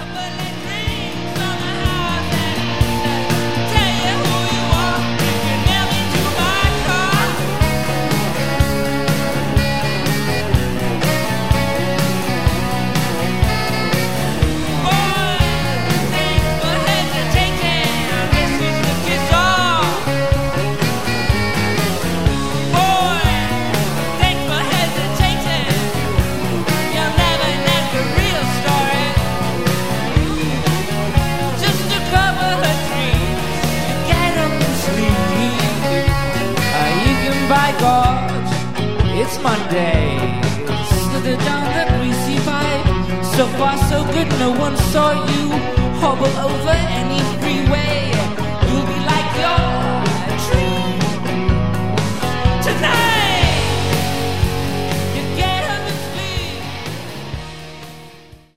By God, it's Monday. Slithered down the greasy pipe. So far so good, no one saw you hobble over any freeway.